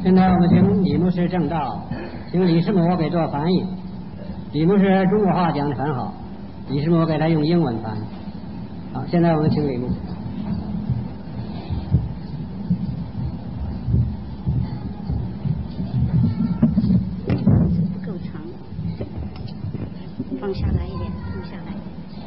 现在我们请李牧师正道，请李师母给做翻译。李牧师中国话讲得很好，李师母给他用英文翻译。好，现在我们请李牧。 不够长，放下来一点，放下来。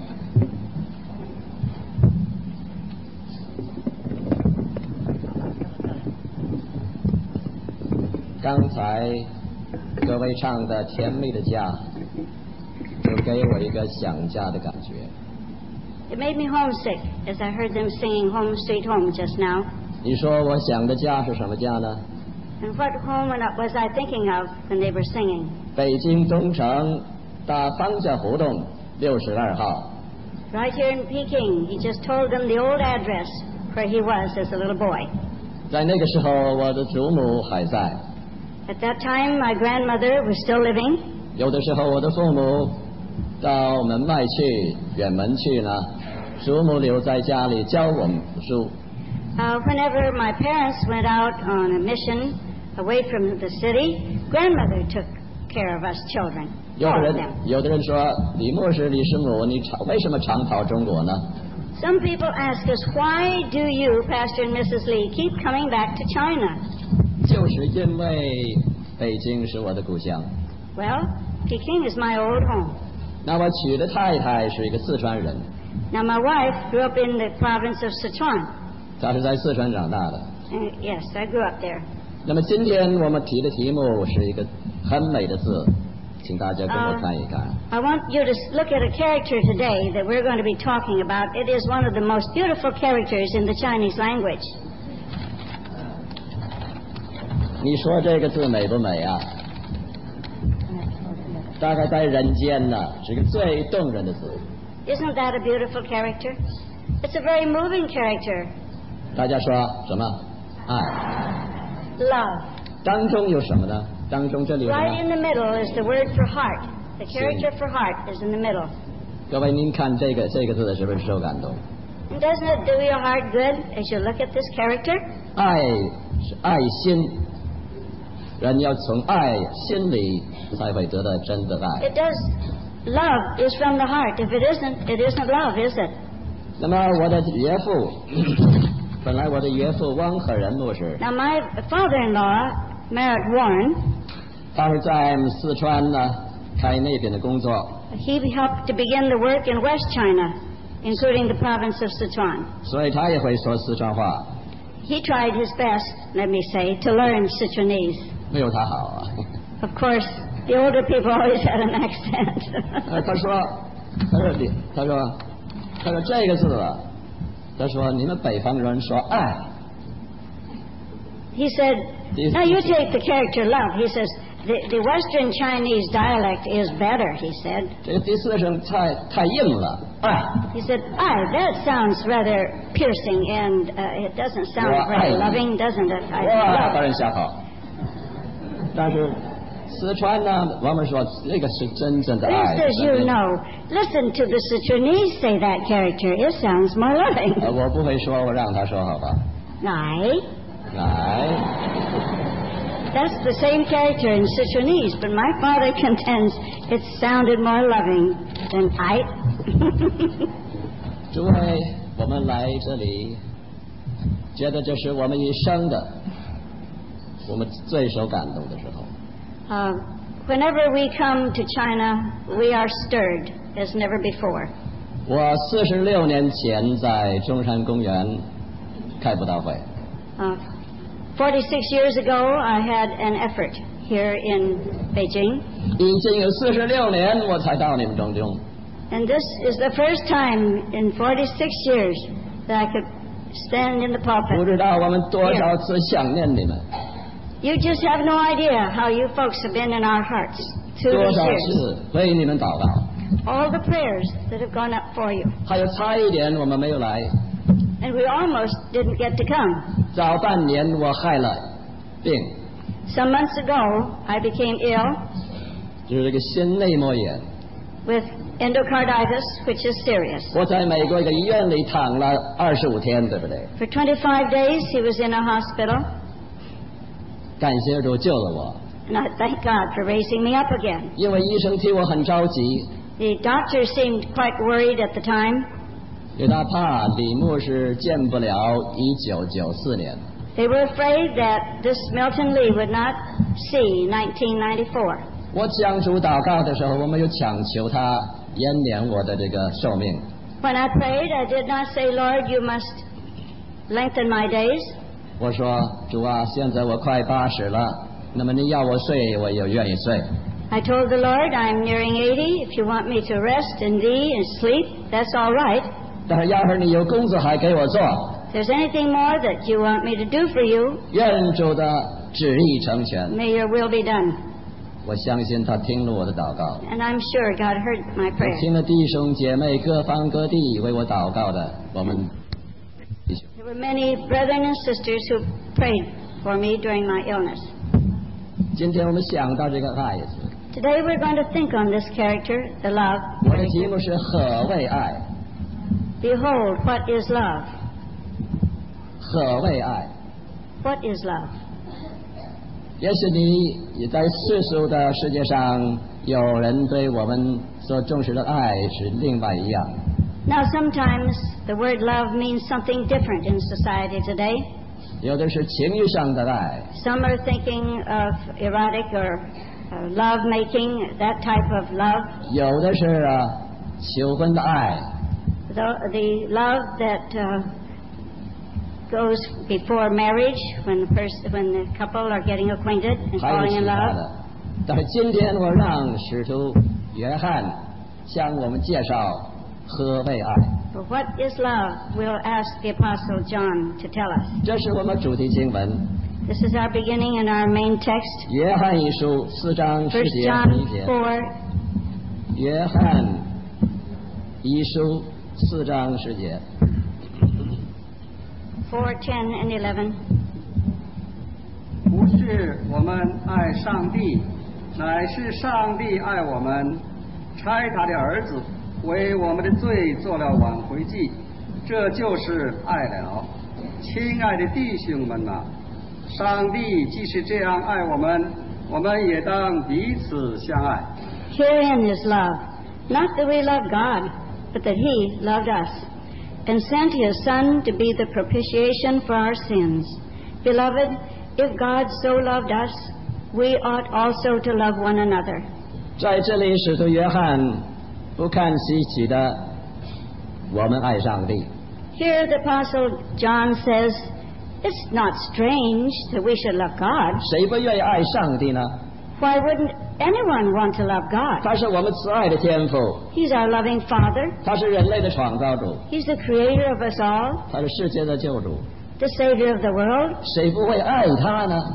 刚才各位唱的甜蜜的家，就给我一个想家的感觉。 It made me homesick as I heard them singing Home Sweet Home just now. 你说我想的家是什么家呢？ And what home was I thinking of when they were singing? 北京东城大方家胡同62号。 Right here in Peking, he just told them the old address where he was as a little boy. 在那个时候，我的祖母还在。 At that time, my grandmother was still living. 有的时候，我的父母到门外去，远门去呢，祖母留在家里教我们书。 Whenever my parents went out on a mission away from the city, grandmother took care of us children. 有的人说，李牧师、李师母，你为什么常跑中国呢？ Some people ask us, why do you, Pastor and Mrs. Lee, keep coming back to China? 就是因为北京是我的故乡。 Well, Peking is my old home. 那我娶的太太是一个四川人。 Now, my wife grew up in the province of Sichuan. 她是在四川长大的。 Yes, I grew up there. 那么今天我们提的题目是一个很美的字，请大家跟我看一看。 I want you to look at a character today that we're going to be talking about. It is one of the most beautiful characters in the Chinese language. 你说这个字美不美啊？大概在人间呢，是个最动人的字。 Isn't that a beautiful character? It's a very moving character. 大家说什么？爱。 Love. 当中有什么呢？当中这里有什么？ Right in the middle is the word for heart. The character for heart is in the middle. 各位，您看这个字是不是受感动？ And doesn't it do your heart good as you look at this character? 爱是爱心，人要从爱心里才会得到真的爱。 It does. Love is from the heart. If it isn't love, is it? 那么我的岳父，本来我的岳父汪和仁牧师， Now, my father-in-law, Merritt Warren, 他是在四川呢开那边的工作， he helped to begin the work in West China, including the province of Sichuan. 所以他也会说四川话， He tried his best, let me say, to learn Sichuanese. 没有他好啊。 Of course, the older people always had an accent. 他说这个字啊，他说你们北方人说爱。 He said, now you take the character love. He says, the Western Chinese dialect is better, he said. 这个第四声太硬了，爱。 He said, that sounds rather piercing and it doesn't sound very loving, doesn't it? 哇，把人吓跑。但是四川呢，我们说那个是真正的爱。 Just as you know, listen to the Sichuanese say that character. It sounds more loving. 我不会说，我让他说好吧。 Ai. 来。 That's the same character in Sichuanese, but my father contends it sounded more loving than I. 诸位，我们来这里，觉得这是我们一生的，我们最受感动的时候。 Whenever we come to China, we are stirred as never before. 我46年前在中山公园开布道会。 46 years ago, I had an effort here in Beijing. 已经有46年，我才到你们中中。 And this is the first time in 46 years that I could stand in the 不 pulpit. 知道我们多少次想念你们， You just have no idea how you folks have been in our hearts through 多 these 少 years. 次为你们祷告。 All the prayers that have gone up for you. 还有差一点我们没有来， And we almost didn't get to come. 早半年我害了病， Some months ago, I became ill 就是这个心内膜炎。 with endocarditis, which is serious. 我在美国一个医院里躺了25天，对不对？ For 25 days, he was in a hospital. 感谢主救了我， And I thank God for raising me up again. 因为医生替我很着急， The doctor seemed quite worried at the time. 因为他怕李牧师见不了1994年。 They were afraid that this Milton Lee would not see 1994. 我向主祷告的时候，我没有强求他延年我的这个寿命。 When I prayed, I did not say, Lord, you must lengthen my days. 我说主啊，现在我快80了，那么你要我睡，我也愿意睡。 I told the Lord, I'm nearing 80. If you want me to rest in thee and sleep, that's all right. 但是要是你有工作还给我做， If there's anything more that you want me to do for you, 愿主的旨意成全。 may your will be done. 我相信他听了我的祷告， And I'm sure God heard my 我 prayer. 听了弟兄姐妹各方各地为我祷告的，我们弟兄。 There were many brethren and sisters who prayed for me during my illness. 今天我们想到这个爱字， Today we're going to think on this character, the love. 我的题目是何谓爱？ Behold, what is love? 何谓爱？ What is love? 也许你也在世俗的世界上，有人对我们所重视的爱是另外一样。 Now sometimes the word love means something different in society today. 有的是情欲上的爱， Some are thinking of erotic or love making, that type of love. 有的是求婚的爱， The love that goes before marriage, when the couple are getting acquainted and 还有 falling 其 in 他 love. 的。但是今天我让使徒约翰向我们介绍何谓爱， But what is love? We'll ask the Apostle John to tell us. 这是我们主题经文， This is our beginning and our main text. 约翰一书4章10 1 节 John 1节。 4, 约翰一书4章10节。 4, 10, and 11. 不是我们爱上帝，乃是上帝爱我们，差他的儿子为我们的罪做了挽回祭，这就是爱了。亲爱的弟兄们呐，上帝既是这样爱我们，我们也当彼此相爱。 Herein is love, not that we love God, but that He loved us, and sent His Son to be the propitiation for our sins. Beloved, if God so loved us, we ought also to love one another. 在这里，使徒约翰不看稀奇的，我们爱上帝。 Here the Apostle John says, it's not strange that we should love God. 谁不愿意爱上帝呢？ Why wouldn't anyone want to love God? 他是我们慈爱的天父， He's our loving Father. 他是人类的创造主， He's the creator of us all, 他是世界的救主， the Savior of the world. 谁不会爱他呢？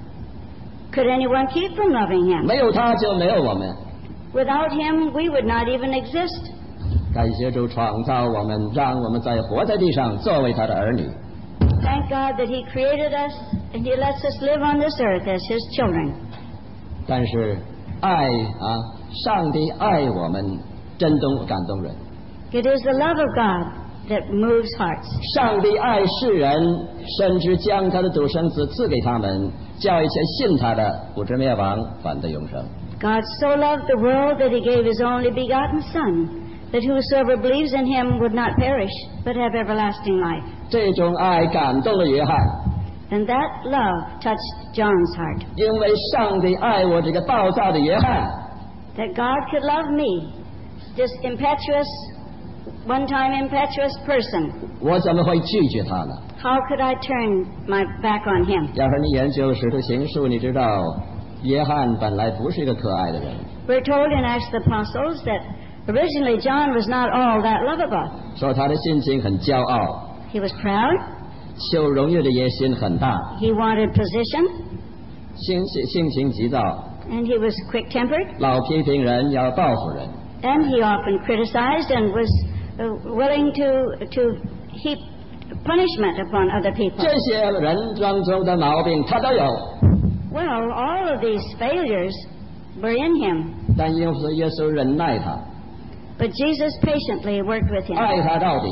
Could anyone keep from loving Him? 没有他就没有我们。 Without Him, we would not even exist. 感谢主创造我们，让我们活在地上，作为他的儿女。 Thank God that He created us and He lets us live on this earth as His children. 但是爱上帝爱我们，真感动人。 It is the love of God that moves hearts. 上帝爱世人，甚至将他的独生子赐给他们，叫一切信他的不至灭亡，反得永生。 God so loved the world that He gave His only begotten Son, that whosoever believes in Him would not perish, but have everlasting life. 这种爱感动了约翰， And that love touched John's heart. 因为上帝爱我这个暴躁的约翰， That God could love me, this impetuous, one-time impetuous person. 我怎么会拒绝他呢？ How could I turn my back on him? 要是你研究使徒行述，你知道约翰本来不是一个可爱的人， We're told in Acts of the Apostles that originally John was not all that lovable. 说他的心情很骄傲， He was proud. 求荣誉的野心很大， He wanted position. 性情急躁， And he was quick-tempered. 老批评人，要报复人。 And he often criticized and was willing to heap punishment upon other people. 这些人当中的毛病他都有， Well, all of these failures were in him. 但因为耶稣忍耐他， But Jesus patiently worked with him. 爱他到底，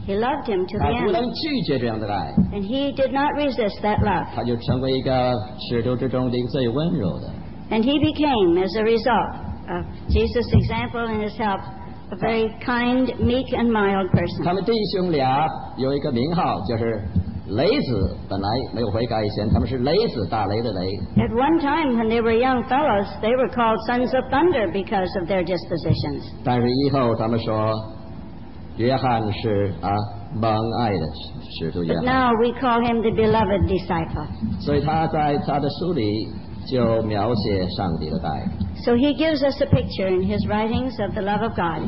He loved him to 他 the 不能 end. 拒绝这样的爱， And he did not resist that love. 他就成为一个使徒之中的一个最温柔的。 And he became, as a result of Jesus' example and his help, a very kind, meek, and mild 他 person. 们弟兄俩有一个名号，就是雷子，本来没有悔改以前，他们是雷子，打雷的雷。 At one time, when they were young fellows, they were called sons of thunder because of their dispositions. 但是以后他们说，约翰是蒙爱的使徒约 But 翰， now we call him the beloved disciple. 所以他在他的书里就描写上帝的爱。 So he gives us a picture in his writings of the love of God.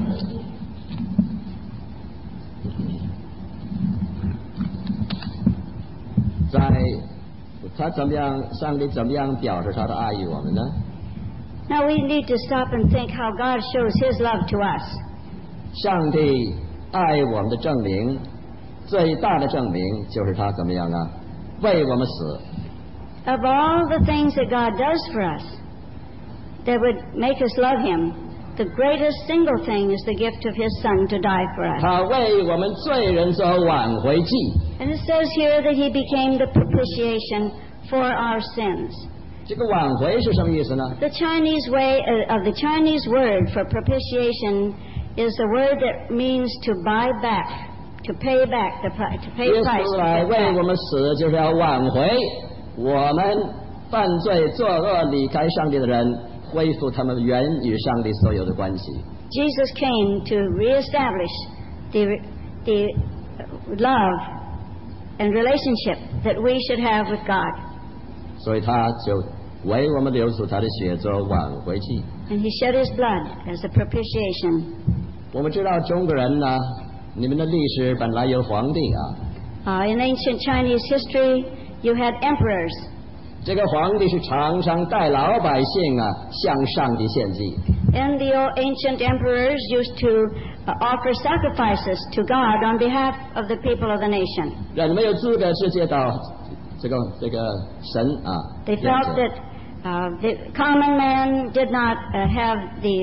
在他怎么样，上帝怎么样表示他的爱于我们呢？ Now we need to stop and think how God shows his love to us. 上帝爱我们的证明，最大的证明就是他怎么样啊？为我们死。 Of all the things that God does for us that would make us love him, the greatest single thing is the gift of his Son to die for us. 他为我们罪人做挽回祭。 And it says here that he became the propitiation for our sins. 这个挽回是什么意思呢？ The Chinese way of the Chinese word for propitiation is a word that means to buy back, to pay back the price, to pay 耶 price. 稣 to 来 get 为 back. 我们死，就是要挽回我们犯罪作恶离开上帝的人，恢复他们原与上帝所有的关系。 Jesus came to reestablish the love and relationship that we should have with God. 所以他就为我们流出他的血做挽回祭。 And he shed his blood as a propitiation. 我们知道中国人呢，你们的历史本来有皇帝啊， In ancient Chinese history, you had emperors. 这个皇帝是常常带老百姓向上帝献祭。 And the ancient emperors used to offer sacrifices to God on behalf of the people of the nation. 人没有资格直接到这个神面 They felt 前 that the common man did not have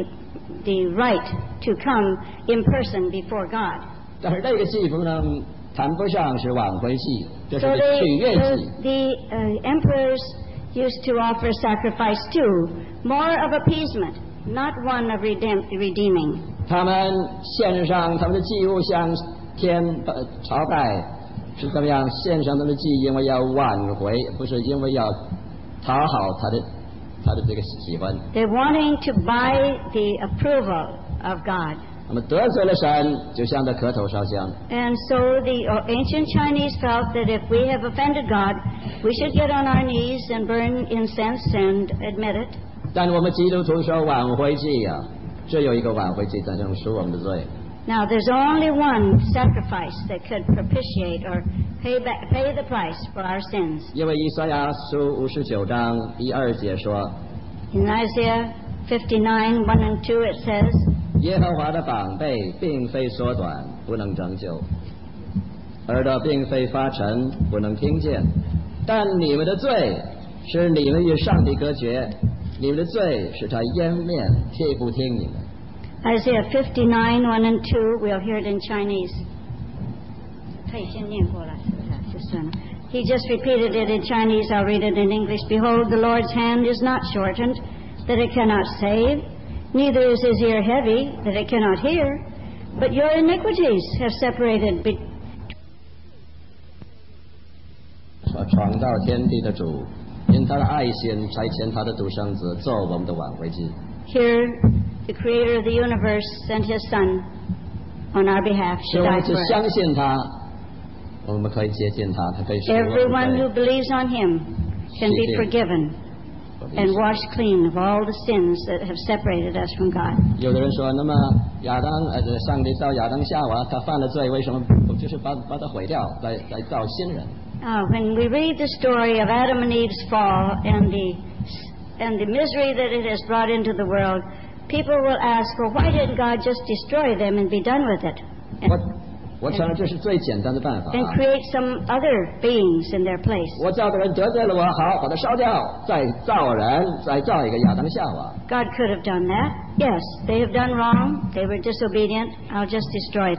the right to come in person before God. 但是这个祭服呢，谈不上是挽回祭，这是 So 个取悦祭。 the emperors used to offer sacrifice too, more of appeasement, not one of redeeming. 他们献上他们的祭物向天朝拜，是怎么样？献上他们的祭，因为要挽回，不是因为要讨好他的这个喜欢。 They're wanting to buy the approval of God. 那么得罪了神，就向他磕头烧香。 And so the ancient Chinese felt that if we have offended God, we should get on our knees and burn incense and admit it. 但我们基督徒说挽回祭只有一个挽回祭才能赎我们的罪。 Now, there's only one sacrifice that could propitiate or pay the price for our sins. 因为以赛亚书59章1、2节说， In Isaiah 59, 1 and 2, it says, 耶和华的膀臂并非缩短，不能拯救；耳朵并非发沉，不能听见。但你们的罪使你们与上帝隔绝，你们的罪使他掩面，替不听你们。 Isaiah 59, 1 and 2, we'll hear it in Chinese. He just repeated it in Chinese, I'll read it in English. Behold, the Lord's hand is not shortened, that it cannot save, neither is his ear heavy, that it cannot hear. But your iniquities have separated 创造天地的主，因他的爱心差遣他的独生子做我们的挽回祭。 Here, the Creator of the universe sent His Son on our behalf 使 to 我 die 们只 for us. 相信他，我们可以接近他，他可以使我们 Everyone 的 who believes on Him can be forgiven and washed clean of all the sins that have separated us from God. 有的人说，那么亚当上帝造亚当夏娃，他犯了罪，为什么不就是把他毁掉，再造新人？ When we read the story of Adam and Eve's fall and the misery that it has brought into the world, people will ask, well, why didn't God just destroy them and be done with it? 我承认这是最简单的办法 And create some other beings in their place. 我造的人得罪了我，好，把他烧掉，再造人，再造一个亚当夏娃。 God could have done that. Yes, they have done wrong. They were disobedient. I'll just destroy them.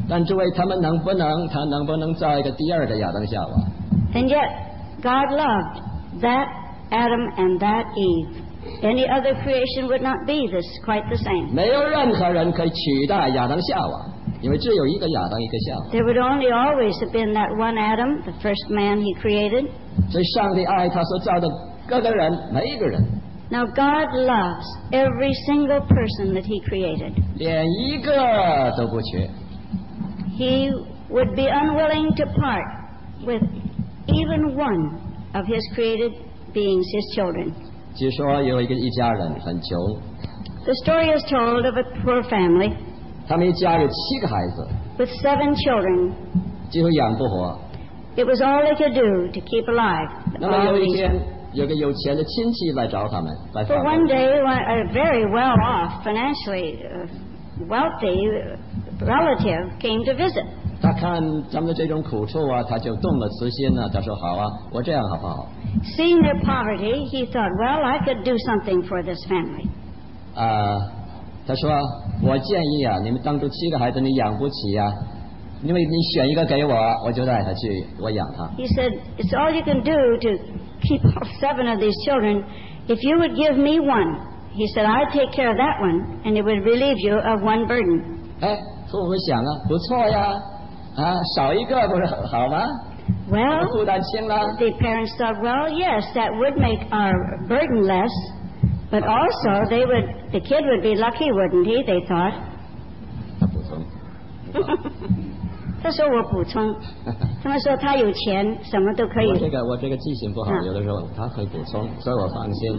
但诸位，他能不能造一个第二个亚当夏娃？ And yet, God loved that Adam and that Eve. Any other creation would not be quite the same. 没有任何人可以取代亚当夏娃，因为只有一个亚当，一个夏娃。 There would only always have been that one Adam, the first man He created. 所以上帝爱他所造的各个人，每一个人， Now God loves every single person that He created. 连一个都不缺。 He would be unwilling to part with even one of His created beings, His children. 据说有一家人很穷， The story is told of a poor family 他们一家有7个孩子， with 7 children. 几乎养不活。 It was all they could do to keep alive. 那么有一天，有个有钱的亲戚来找他们，来 For 访 one 问。 day, a very well-off, financially wealthy relative came to visit. 他看咱们的这种苦处啊，他就动了慈心了。他说：“好啊，我这样好不好？” Seeing their poverty, he thought, well, I could do something for this family. 他说：“我建议啊，你们当初7个孩子你养不起呀、因为你选一个给我，我就带他去，我养他。” He said, it's all you can do to keep all 7 of these children. If you would give me one, he said, I'd take care of that one, and it would relieve you of one burden. 哎，父母想啊，不错呀，少一个不是很好吗？ Well, 负担轻了。 the parents thought, well, yes, that would make our burden less, but also the kid would be lucky, wouldn't he? They thought. 他补充。 他说我补充，他们说他有钱，什么都可以。 我这个记性不好，有的时候他可以补充，所以我放心。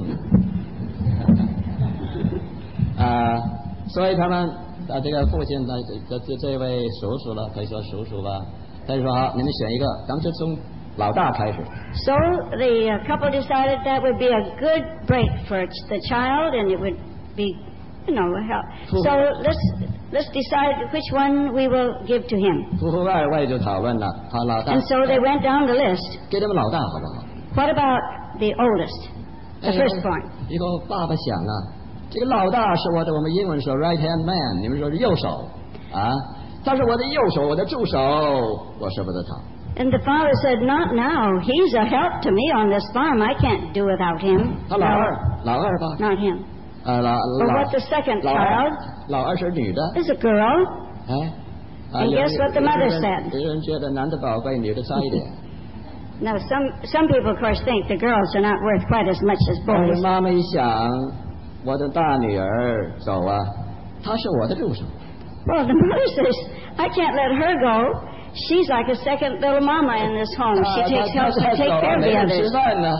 所以他们这个父亲这位叔叔了，可以说叔叔吧，他就说好，你们选一个，咱们就从老大开始。 So the couple decided that would be a good break for the child, and it would be, help. So let's decide which one we will give to him. 夫妇2位就讨论了，好老大。 And so they went down the list. 给他们老大好不好？ What about the oldest, the firstborn? 一个爸爸想啊，这个老大是我们英文说 right hand man， 你们说是右手啊，他是我的右手，我的助手，我舍不得他。 And the father said, not now. He's a help to me on this farm. I can't do without him. 他老二吧？ Not him. 老 Or what the second child 老二是女的。 is a girl. 哎。 And guess what the mother said? 有人觉得男的宝贵，女的差一点。 Now, some people, of course, think the girls are not worth quite as much as 但 boys. 是妈妈一想，我的大女儿走啊，她是我的助手。 Well, the mother says, I can't let her go. She's like a second little mama in this home. She helps to take care of the 没人吃 others. 饭呢。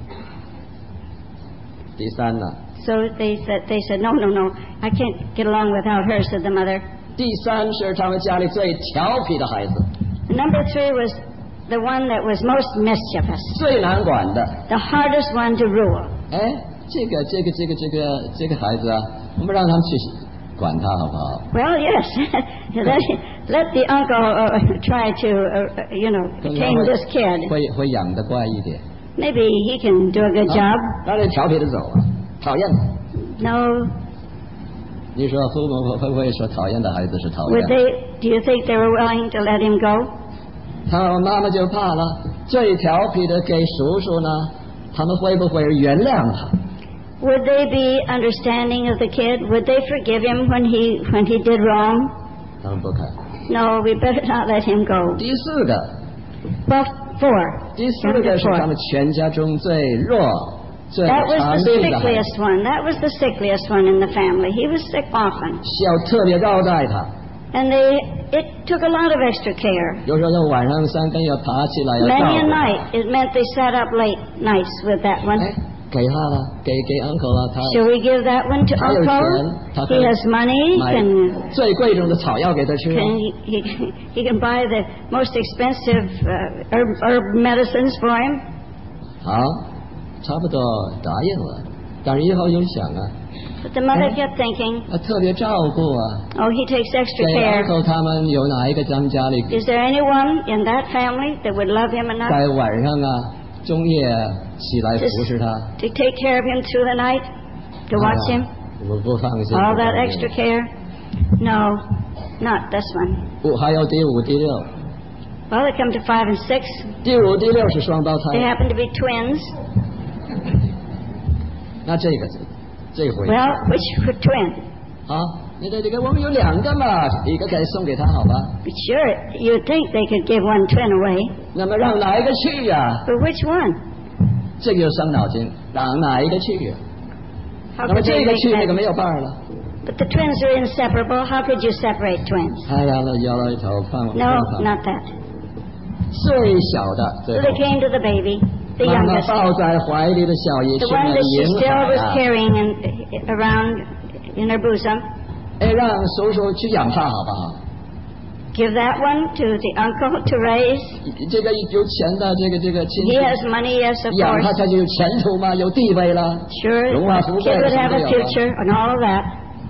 第三呢？ So they said, no, I can't get along without her, said the mother. 第三是他们家里最调皮的孩子， Number 3 was the one that was most mischievous, 最难管的。 the hardest one to rule. 哎，这个孩子啊，我们让他们去管他好不好？ Well, yes. let the uncle try to, tame this kid. 会养得乖一点。 Maybe he can do a good job. 让这调皮的走啊，讨厌的。 No. 你说父母会不会说讨厌的孩子是讨厌 Would 的？ do you think they were willing to let him go? 他妈妈就怕了，最调皮的给叔叔呢，他们会不会原谅他？ Would they be understanding of the kid? Would they forgive him when he did wrong? 他们不肯。 No, we better not let him go. 第四个， Well, 4. 第四个是他们全家中最弱、最 That was 残 the 病的孩子， sickliest one. That was the sickliest one in the family. He was sick often. 需要特别招待他。 And it took a lot of extra care. 有时候要晚上3更要爬起来要照 Many a 顾。 night. It meant they sat up late nights with that one. 哎，给他了，给 uncle 了，他 Shall we give that one to 他有钱， Uncle? 他可 He 以 has money. 买 Can 最贵重的草药给他吃。 he can buy the most expensive herb medicines for him. 好，差不多答应了，但是以后又想啊， But the mother kept thinking, 特别照顾啊， oh, he takes 给 extra care. uncle 他们有哪一个咱们家里 Is there anyone in that family that would love him enough 在晚上啊中夜起来服侍他？ to take care of him through the night, to watch him? 我不放心。 All that extra care? No. Not this one. 还有第5、第6。 Well, they come to 5 and 6. 第5、第6是双胞 They 胎。 happen to be twins. 那这回 Well, which twin? 啊，你这个我们有2个嘛，一个可以送给他，好吧？ But sure, you'd think they could give one twin away. 那么让哪一个去呀？ But which one? 这个就伤脑筋，让哪一个去呀？ How 那么 could 这 they 个 make 去，那 that? 个没有伴儿了。 But the twins are inseparable. How could you separate twins? 哎呀，摇了一头，看 No, not that. 最小的， So they came to the baby, the 妈妈 youngest, 抱在怀里的小爷 the 是 one 那 that she 银 still 海 was 啊！ carrying around in her bosom. 哎，让叔叔去养他，好不好？ Give that one to the uncle to raise. 这个有钱的，这个亲 He 戚 has money, yes, of 养他， course. 他就有前途嘛，有地位了。 Sure, 荣华富 kid 贵 would 什么 have 都 a 有了。 future and all of that.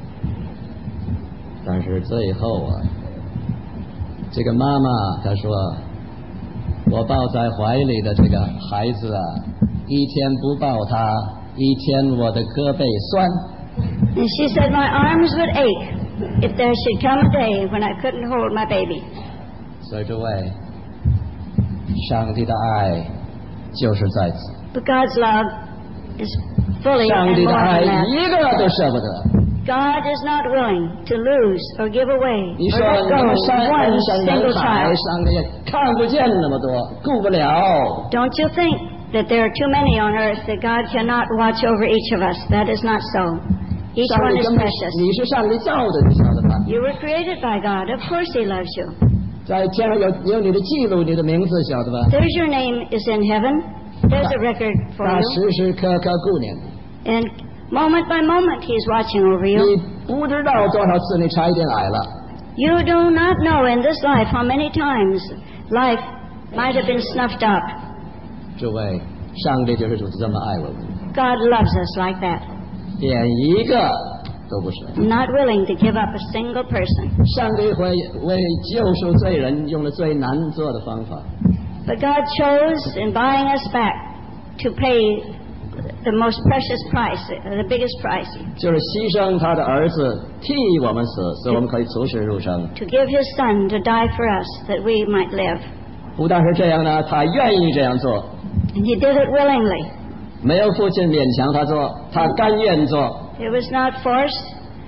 但是最后啊，这个妈妈她说：“我抱在怀里的这个孩子啊，一天不抱他，一天我的胳膊酸。” And she said my arms would ache if there should come a day when I couldn't hold my baby. 所以诸位，上帝的爱就是在此， But God's love is fully 上 and 帝 more 的爱 than that. 一个都舍不得。 God is not willing to lose or give away 你 or 说 let 你 go 们山 one 人山 single 人海， child. 上帝看不见那么多，顾不了。 Don't you think that there are too many on earth that God cannot watch over each of us? That is not so. Each 上 one 帝 is 根本 precious. 你是上帝造的，你晓得吗？ You were created by God. Of course He loves you. 在天上有你的记录，你的名字晓得吧？ There's your name is in heaven. There's a record for 他 you. 时时刻刻顾念你。 And moment by moment He's watching over you. 你不知道多少次你差一点矮了。 You do not know in this life how many times life might have been snuffed up. 诸位，上帝就是这么爱我们， God loves us like that. 连一个都不是。 Not willing to give up a single person. 上帝会为救赎罪人用了最难做的方法， But God chose in buying us back to pay the most precious price, the biggest price, 就是牺牲他的儿子替我们死，使我们可以从死入生。 to give His Son to die for us that we might live. 不但是这样呢，他愿意这样做， And He did it willingly. 没有父亲勉强他做，他甘愿做， It was not forced.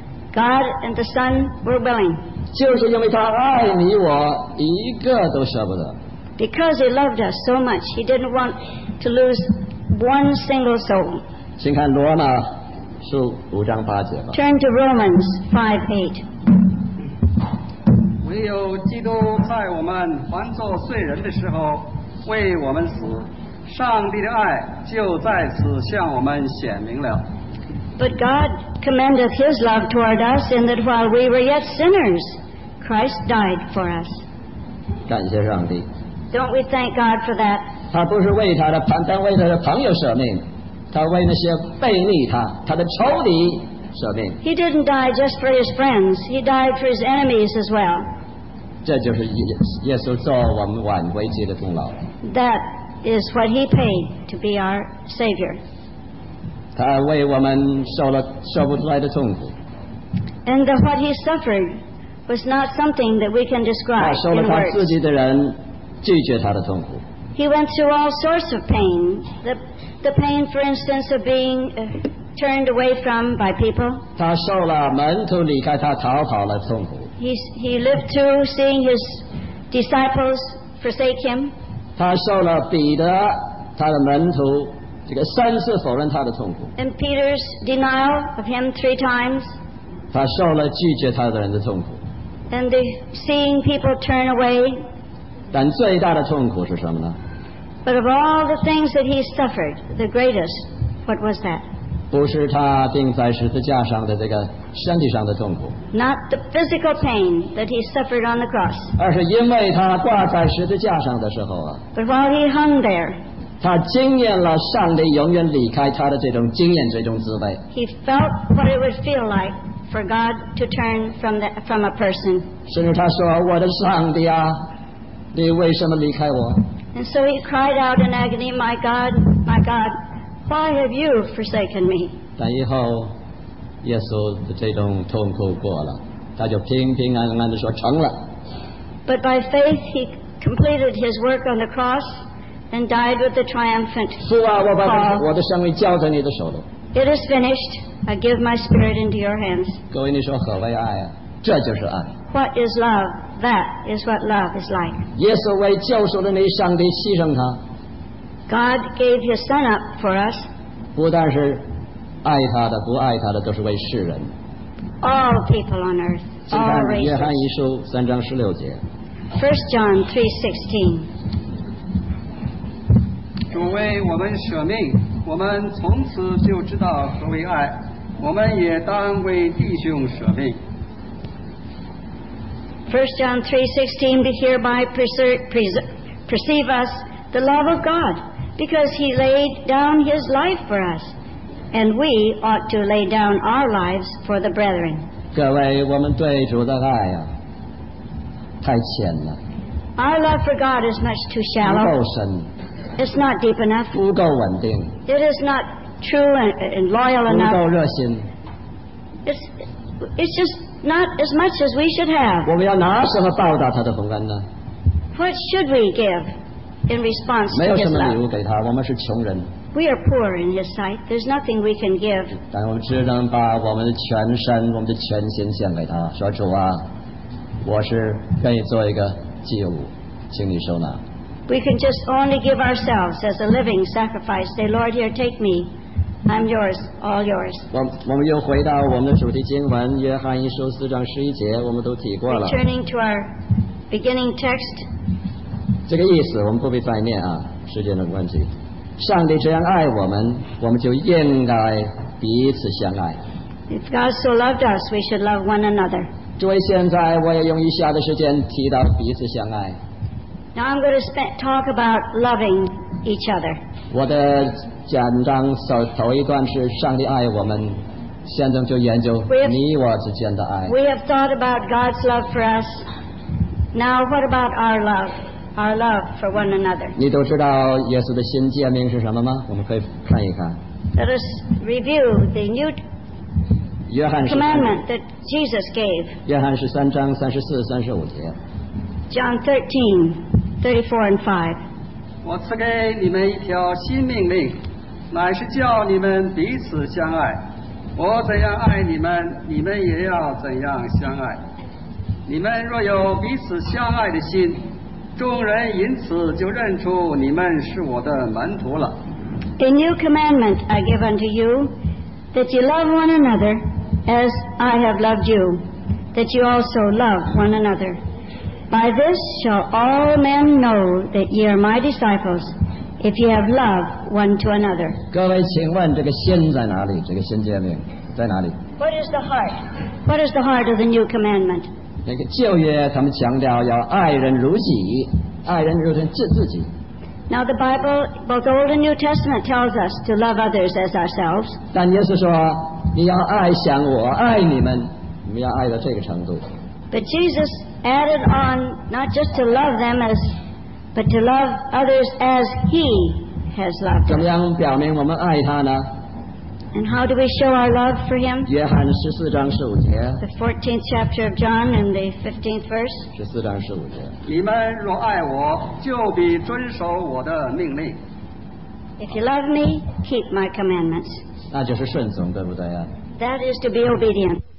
God and the Son were willing. 就是因为他爱你我，一个都舍不得。 Because He loved us so much, He didn't want to lose one single soul. 请看罗马书5章8节吧。 Turn to Romans 5:8. 唯有基督在我们还作罪人的时候为我们死，上帝的爱就在此向我们显明了。 But God commendeth His love toward us in that while we were yet sinners, Christ died for us. 感谢上帝， Don't we thank God for that? 他不是为他的单为他的朋友舍命，他为那些背逆他的仇敌舍命。 He didn't die just for His friends. He died for His enemies as well. 这就是耶稣做我们挽回祭的功劳。 That is what He paid to be our Savior. 他为我们受不出来的痛苦， And that what He suffered was not something that we can 他 describe 受了 in 他自 words. 己的人拒绝他的痛苦。 He went through all sorts of pain. The pain, for instance, of being turned away from by people. 他受了门徒离开他逃跑了痛苦， He lived through seeing His disciples forsake Him. 他受了彼得他的门徒这个3次否认他的痛苦， And Peter's denial of Him 3 times. 他受了拒绝他的人的痛苦。 And seeing people turn away. 但最大的痛苦是什么呢？ But of all the things that He suffered, the greatest, what was that? 不是他钉在十字架上的这个身体上的痛苦， Not the physical pain that He suffered on the cross. 而是因为他挂在十字架上的时候啊， But while He hung there, 他经验了上帝永远离开他的这种经验，这种滋味。 He felt what it would feel like for God to turn from a person. 甚至他说：“我的上帝啊，你为什么离开我？” And so He cried out in agony, my God, why have you forsaken me? 但以后耶稣的这种痛苦过了， 他就平平安安的说成了。 But by faith he completed his work on the cross and died with the triumphant 父啊，我把 call. 我的生命交在你的手里。 It is finished. I give my spirit into your hands. 各位，你说何为爱啊？这就是爱。 What is love? That is what love is like. 耶稣为救赎的那上帝牺牲他， God gave his son up for us. 不但是爱他的，不爱他的都是为世人。 All people on earth, 请 all 看约翰 races. 一书3章16节。 1 John 3:16. 主为我们舍命，我们从此就知道何为爱，我们也当为弟兄舍命。 1 John 3:16, but hereby perceive us the love of God, because he laid down his life for us, and we ought to lay down our lives for the brethren. 各位，我们对主的爱呀、太浅了， Our love for God is much too 不 shallow. 够深， It's not deep enough. 不够稳定， It is not true and loyal 不够 enough. 热心。 It's just not as much as we should have. 我们要拿什么报答他的洪恩呢？ What should we give in response 没 to 有什 his 么礼 love? 物给他，我们是穷人， We are poor in his sight. There's nothing we can give. 但我们只能把我们的全身、我们的全心献给他，说主啊，我是愿意做一个祭物，请你收纳。 We can just only give ourselves as a living sacrifice. Say, Lord, here, take me. I'm yours, all yours. 我们又回到我们的主题经文，约翰一书4章11节，我们都提过了。 Returning to our beginning text, 这个意思我们不必再念啊，时间的问题。上帝这样爱我们，我们就应该彼此相爱。 if God so loved us, we should love one another. 诸位，现在我也用以下的时间提到彼此相爱。 Now I'm going to talk about loving each other. 我的讲章头一段是上帝爱我们，现在就研究你我之间的爱。 We have thought about God's love for us. Now what about our love? Our love for one another. 你都知道耶稣的新诫命是什么吗？我们可以看一看。 Let us review the new 约翰 commandment that Jesus gave. 约翰13章34、35节。 John 13:34 and 5. 我赐给你们一条新命令，乃是叫你们彼此相爱。我怎样爱你们，你们也要怎样相爱。你们若有彼此相爱的心，众人因此就认出你们是我的门徒了。 A new commandment I give unto you, that you love one another as I have loved you, that you also love one another. By this shall all men know that ye are my disciples, if ye have love one to another. 各位，请问这个心在哪里？这个新诫命在哪里？ What is the heart? What is the heart of the new commandment? 那个旧约他们强调要爱人如己，爱人如同自己。 Now the Bible, both Old and New Testament, tells us to love others as ourselves. 但耶稣说，你要爱像我爱你们，你们要爱到这个程度。 But Jesus added on not just to love them but to love others as He has loved 怎么 us. 样表明我们爱他呢？ And how do we show our love for Him? 约翰14章15节。 The 14th chapter of John and the 15th verse. 14章15节。 你们若爱我，就必遵守我的命令。 If you love me, keep my commandments. 那就是顺从，对不对啊？ That is to be obedient.